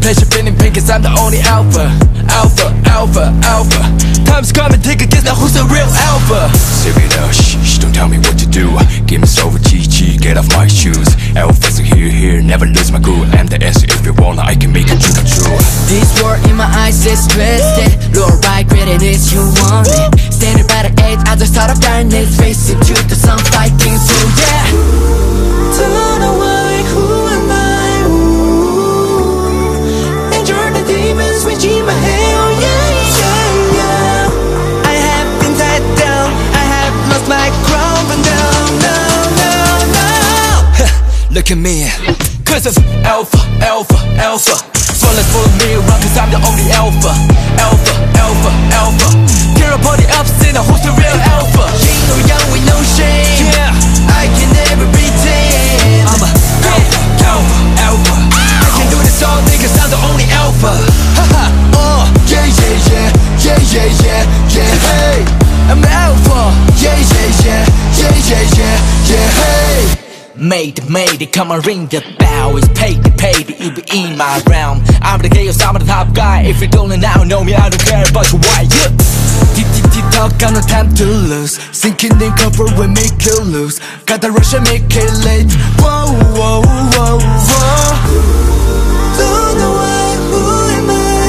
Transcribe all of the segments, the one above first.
Pleasure feeling pain cause I'm the only alpha. Alpha, alpha, alpha. Time's coming, take a guess now who's the real alpha. Serena, shh, don't tell me what to do. Give me over Chi, get off my shoes. Alphas are here, never lose my cool. I'm the S, if you want, I can make it true, true. This war in my eyes is twisted. Lower right, great is you want it. Standing by the edge, I just thought of darkness. Facing to the sun, fighting, so yeah. Don't know why, who am I? Ooh. Enjoy the demons reaching my head, oh yeah, yeah, yeah. I have been tied down, I have lost my crown, but no, no, no, no. Look at me, cause of alpha, alpha, alpha. So let's follow me around cause I'm the only alpha. Alpha, alpha, alpha. Care about the alphas and who's the real alpha. Ain't no young with no shame, Yeah, I can never pretend. I'm a alpha, alpha, alpha. I can do this all day cause I'm the only alpha. Haha, Yeah, yeah, yeah, yeah, yeah, yeah, yeah, hey. I'm the alpha. Yeah, yeah, yeah, yeah, yeah, yeah, yeah, hey. Made it, come and ring the bell. It's paid, you'll be in my realm. I'm the chaos, I'm the top guy. If you don't now know me, I don't care about you, why you? Tick tock, got no time to lose. Sinking in cover will make you lose. Gotta rush and make it late. Whoa, whoa, whoa, whoa. Don't know why, who am I?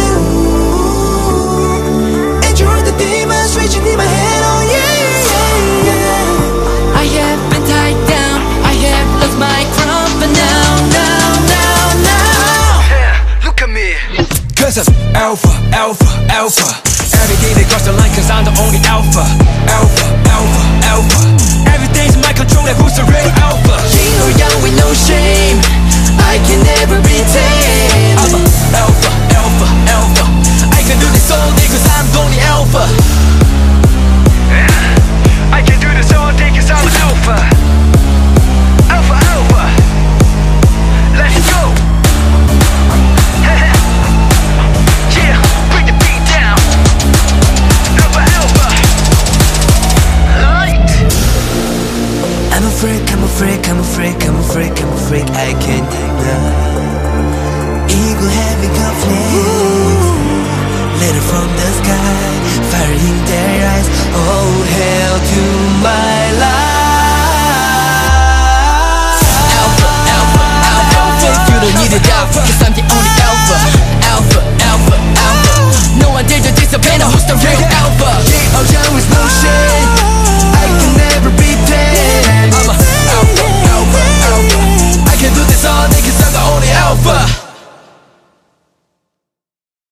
Ooh. Enjoy the demons reaching in my head, oh yeah, yeah, yeah. I have been tied down, I have lost my crown, but now, now, now, now. Yeah, look at me. Cause of alpha, alpha, alpha. Every day they cross the line cause I'm the only alpha. Alpha, alpha, alpha. Everything's in my control, like who's the real alpha? Ain't no young with no shame, I can never pretend. I'm a alpha, alpha, alpha. I can do this all day cause I'm the only alpha. I can do this all day cause I'm an alpha. Alpha, alpha. Let's go. Yeah, bring the beat down. Alpha, alpha. Light. I'm a freak, I'm a freak, I'm a freak, I'm a freak, I'm a freak, I can't deny. Eagle having conflict, letter from the sky, fire in their eyes, oh hail to my life. Alpha, alpha, alpha, you don't need a doubt, cause I'm the only alpha. Alpha, alpha, alpha, no one dare to disobey, now who's the real alpha? Oh young with no